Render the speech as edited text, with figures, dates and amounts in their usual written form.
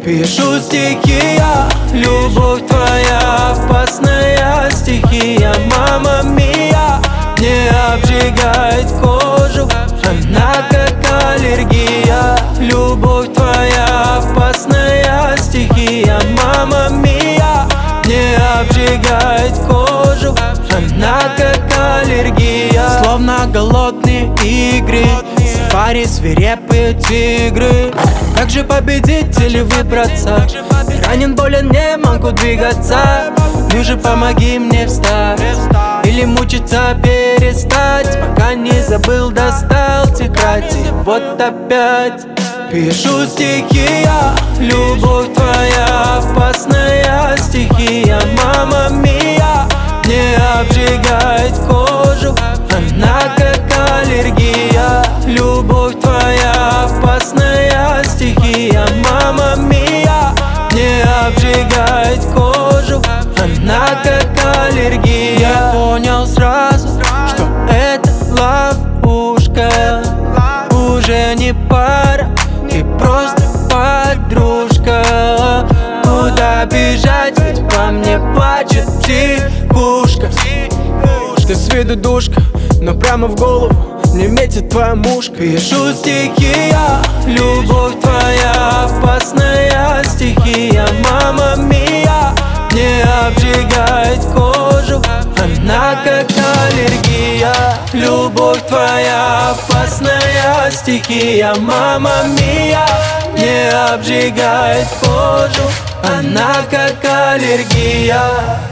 Пишу стихи я, любовь твоя опасная стихия. Мама мия, не обжигает кожу, она как аллергия. Любовь твоя опасная стихия. Мама мия, не обжигает кожу, она как аллергия. Словно голодные игры, сафари, свирепые тигры. Как же победить или выбраться? Ранен, болен, не могу двигаться. Ну же помоги мне встать, или мучиться перестать, пока не забыл, достал тетрадь. И вот опять пишу стихи я, любовь твоя опасная стихия. Мама мия, не обжигает кожу, она как аллергия. Любовь твоя опасная стихия. Мама мия, не обжигает кожу, она как аллергия. Я понял сразу, что это ловушка. Уже не пара, ты просто подружка. Куда бежать, ведь по мне плачет психушка. Ты с виду душка, но прямо в голову мне метит твоя мушка. Пишу стихи я, любовь твоя опасная стихия. Мама мия, не обжигает кожу, она как аллергия. Любовь твоя опасная стихия. Мама мия, не обжигает кожу, она как аллергия.